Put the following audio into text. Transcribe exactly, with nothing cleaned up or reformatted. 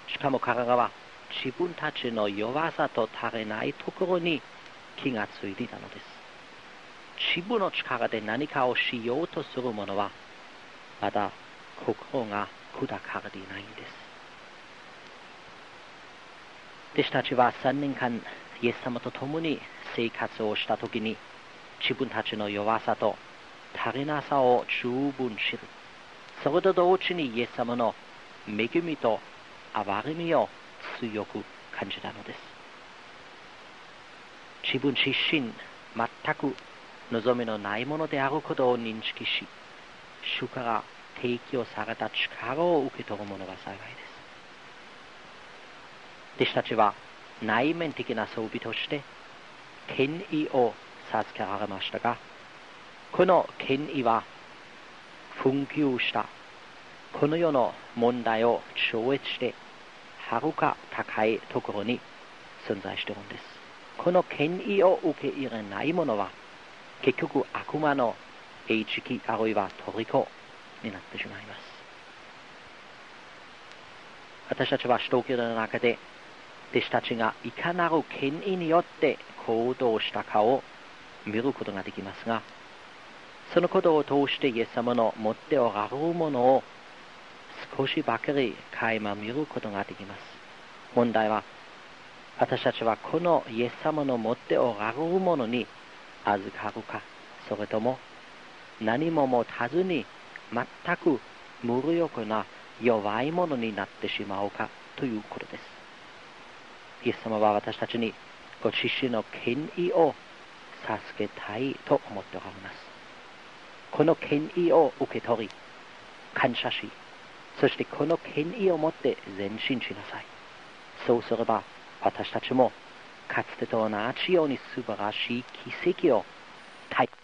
しかも彼らは自分たちの弱さと足りないところに気がついていたのです。自分の力で何かをしようとする者はまだ心が砕かれていないんです。弟子たちはさんねんかんイエス様と共に生活をしたときに自分たちの弱さと足りなさを十分知る。それと同時にイエス様の恵みと憐れみを強く感じたのです。自分自身全く望みのないものであることを認識し、主から提供された力を受け取る者は幸いです。弟子たちは内面的な装備として権威を授けられましたが、この権威は紛糾したこの世の問題を超越してはるか高いところに存在しているんです。この権威を受け入れない者は結局悪魔の餌食あるいは虜になってしまいます。私たちは使徒行伝の中で弟子たちがいかなる権威によって行動したかを見ることができますが、そのことを通してイエス様の持っておられるものを少しばかり垣間見ることができます。問題は私たちはこのイエス様の持っておられるものに預かるか、それとも何も持たずに全く無力な弱いものになってしまうかということです。イエス様は私たちにご自身の権威を授けたいと思っておられます。この権威を受け取り感謝し、そしてこの権威を持って前進しなさい。そうすれば私たちもかつてと同じように素晴らしい奇跡を体験